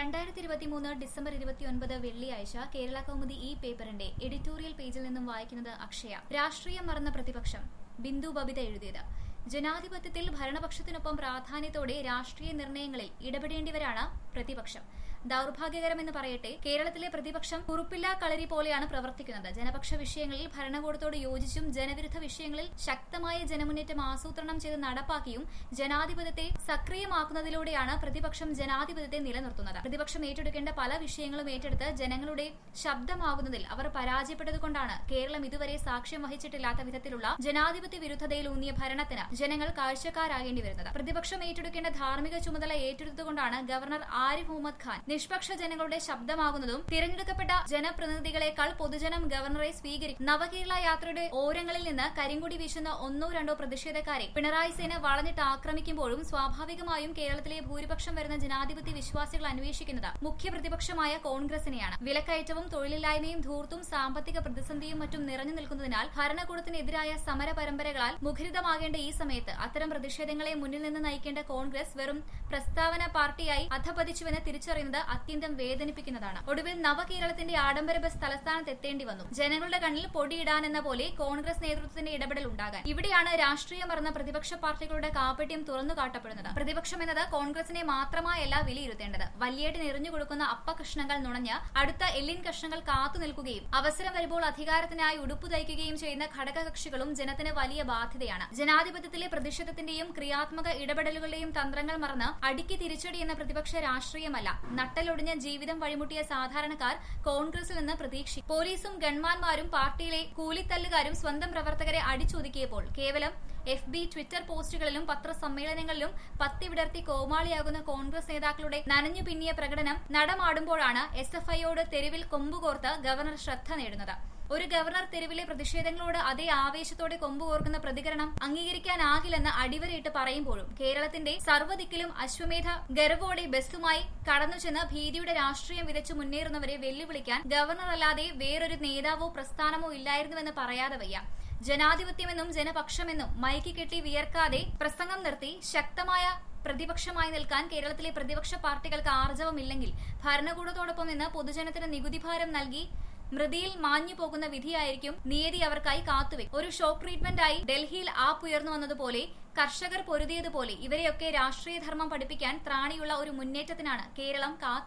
2023 December 29 വെള്ളിയാഴ്ച കേരള കൗമുദി ഈ പേപ്പറിന്റെ എഡിറ്റോറിയൽ പേജിൽ നിന്നും വായിക്കുന്നത് അക്ഷയ. രാഷ്ട്രീയം മറന്ന പ്രതിപക്ഷം. ബിന്ദു ബബിത എഴുതിയത്. ജനാധിപത്യത്തിൽ ഭരണപക്ഷത്തിനൊപ്പം പ്രാധാന്യത്തോടെ രാഷ്ട്രീയ നിർണയങ്ങളിൽ ഇടപെടേണ്ടിവരാണ് പ്രതിപക്ഷം. ദൌർഭാഗ്യകരമെന്ന് പറയട്ടെ, കേരളത്തിലെ പ്രതിപക്ഷം കുറുപ്പില്ലാ കളരി പോലെയാണ് പ്രവർത്തിക്കുന്നത്. ജനപക്ഷ വിഷയങ്ങളിൽ ഭരണകൂടത്തോട് യോജിച്ചും ജനവിരുദ്ധ വിഷയങ്ങളിൽ ശക്തമായ ജനമുന്നേറ്റം ആസൂത്രണം ചെയ്ത് നടപ്പാക്കിയും ജനാധിപത്യത്തെ സക്രിയമാക്കുന്നതിലൂടെയാണ് പ്രതിപക്ഷം ജനാധിപത്യത്തെ നിലനിർത്തുന്നത്. പ്രതിപക്ഷം ഏറ്റെടുക്കേണ്ട പല വിഷയങ്ങളും ഏറ്റെടുത്ത് ജനങ്ങളുടെ ശബ്ദമാകുന്നതിൽ അവർ പരാജയപ്പെട്ടതുകൊണ്ടാണ് കേരളം ഇതുവരെ സാക്ഷ്യം വഹിച്ചിട്ടില്ലാത്ത വിധത്തിലുള്ള ജനാധിപത്യ വിരുദ്ധതയിലൂന്നിയ ഭരണത്തിന് ജനങ്ങൾ കാഴ്ചക്കാരാകേണ്ടി വരുന്നത്. പ്രതിപക്ഷം ഏറ്റെടുക്കേണ്ട ധാർമ്മിക ചുമതല ഏറ്റെടുത്തുകൊണ്ടാണ് ഗവർണർ ആരിഫ് മുഹമ്മദ് ഖാൻ നിഷ്പക്ഷ ജനങ്ങളുടെ ശബ്ദമാകുന്നതും തിരഞ്ഞെടുക്കപ്പെട്ട ജനപ്രതിനിധികളെക്കാൾ പൊതുജനം ഗവർണറെ സ്വീകരിക്കും. നവകേരള യാത്രയുടെ ഓരങ്ങളിൽ നിന്ന് കരിങ്കൊടി വീശുന്ന ഒന്നോ രണ്ടോ പ്രതിഷേധക്കാരെ പിണറായി സേന വളഞ്ഞിട്ട് ആക്രമിക്കുമ്പോഴും സ്വാഭാവികമായും കേരളത്തിലെ ഭൂരിപക്ഷം വരുന്ന ജനാധിപത്യ വിശ്വാസികൾ അന്വേഷിക്കുന്നത് മുഖ്യ പ്രതിപക്ഷമായ കോൺഗ്രസിനെയാണ്. വിലക്കയറ്റവും തൊഴിലില്ലായ്മയും ധൂർത്തും സാമ്പത്തിക പ്രതിസന്ധിയും മറ്റും നിറഞ്ഞു നിൽക്കുന്നതിനാൽ ഭരണകൂടത്തിനെതിരായ സമര പരമ്പരകളാൽ മുഖരിതമാകേണ്ട ഈ സമയത്ത് അത്തരം പ്രതിഷേധങ്ങളെ മുന്നിൽ നിന്ന് നയിക്കേണ്ട കോൺഗ്രസ് വെറും പ്രസ്താവന പാർട്ടിയായി അധപതിച്ചുവെന്ന് തിരിച്ചറിയുന്നത് അത്യന്തം വേദനിപ്പിക്കുന്നതാണ്. ഒടുവിൽ നവകേരളത്തിന്റെ ആഡംബര ബസ് തലസ്ഥാനത്ത് എത്തേണ്ടി വന്നു. ജനങ്ങളുടെ കണ്ണിൽ പൊടിയിടാനെന്ന പോലെ കോൺഗ്രസ് നേതൃത്വത്തിന്റെ ഇടപെടൽ ഉണ്ടാകാൻ. ഇവിടെയാണ് രാഷ്ട്രീയം മറന്ന പ്രതിപക്ഷ പാർട്ടികളുടെ കാപട്യം തുറന്നു കാട്ടപ്പെടുന്നത്. പ്രതിപക്ഷം എന്നത് കോൺഗ്രസിനെ മാത്രമായല്ല വിലയിരുത്തേണ്ടത്. വല്യേട്ടിന് എറിഞ്ഞു കൊടുക്കുന്ന അപ്പകഷ്ണങ്ങൾ നുണഞ്ഞ് അടുത്ത എല്ലിൻ കഷ്ണങ്ങൾ കാത്തു നിൽക്കുകയും അവസരം വരുമ്പോൾ അധികാരത്തിനായി ഉടുപ്പു തയ്ക്കുകയും ചെയ്യുന്ന ഘടകകക്ഷികളും ജനത്തിന് വലിയ ബാധ്യതയാണ്. ജനാധിപത്യത്തിലെ പ്രതിഷേധത്തിന്റെയും ക്രിയാത്മക ഇടപെടലുകളുടെയും തന്ത്രങ്ങൾ മറന്ന് അടിക്ക് തിരിച്ചടി എന്ന പ്രതിപക്ഷ രാഷ്ട്രീയമല്ല നട്ടലൊടിഞ്ഞ ജീവിതം വഴിമുട്ടിയ സാധാരണക്കാർ കോൺഗ്രസിൽ നിന്ന് പ്രതീക്ഷിക്കും. പോലീസും ഗൺമാന്മാരും പാർട്ടിയിലെ കൂലിത്തല്ലുകാരും സ്വന്തം പ്രവർത്തകരെ അടിച്ചൊതുക്കിയപ്പോൾ കേവലം FB ട്വിറ്റർ പോസ്റ്റുകളിലും പത്രസമ്മേളനങ്ങളിലും പത്തി വിടർത്തി കോമാളിയാകുന്ന കോൺഗ്രസ് നേതാക്കളുടെ നനഞ്ഞു പിന്നിയ പ്രകടനം നടമാടുമ്പോഴാണ് SFIയോട് തെരുവിൽ കൊമ്പുകോർത്ത് ഗവർണർ ശ്രദ്ധ നേടുന്നത്. ഒരു ഗവർണർ തെരുവിലെ പ്രതിഷേധങ്ങളോട് അതേ ആവേശത്തോടെ കൊമ്പുകോർക്കുന്ന പ്രതികരണം അംഗീകരിക്കാനാകില്ലെന്ന് അടിവരയിട്ട് പറയുമ്പോഴും കേരളത്തിന്റെ സർവ്വദിക്കിലും അശ്വമേധ ഗർവോടെ ബസ്സുമായി കടന്നുചെന്ന് ഭീതിയുടെ രാഷ്ട്രീയം വിതച്ചു മുന്നേറുന്നവരെ വെല്ലുവിളിക്കാൻ ഗവർണർ അല്ലാതെ വേറൊരു നേതാവോ പ്രസ്ഥാനമോ ഇല്ലായിരുന്നുവെന്ന് പറയാതെ വയ്യ. ജനാധിപത്യമെന്നും ജനപക്ഷമെന്നും മൈക്ക് കെട്ടി വിയർക്കാതെ പ്രസംഗം നിർത്തി ശക്തമായ പ്രതിപക്ഷമായി നിൽക്കാൻ കേരളത്തിലെ പ്രതിപക്ഷ പാർട്ടികൾക്ക് ആർജവമില്ലെങ്കിൽ ഭരണകൂടത്തോടൊപ്പം നിന്ന് പൊതുജനത്തിന് നികുതിഭാരം നൽകി മൃതിയിൽ മാഞ്ഞു പോകുന്ന വിധിയായിരിക്കും നിയതി അവർക്കായി കാത്തുവെക്കും. ഒരു ഷോക്ക് ട്രീറ്റ്മെന്റായി ഡൽഹിയിൽ ആപ്പ് ഉയർന്നു വന്നതുപോലെ കർഷകർ പൊരുതിയതുപോലെ ഇവരെയൊക്കെ രാഷ്ട്രീയ ധർമ്മം പഠിപ്പിക്കാൻ ത്രാണിയുള്ള ഒരു മുന്നേറ്റത്തിനാണ് കേരളം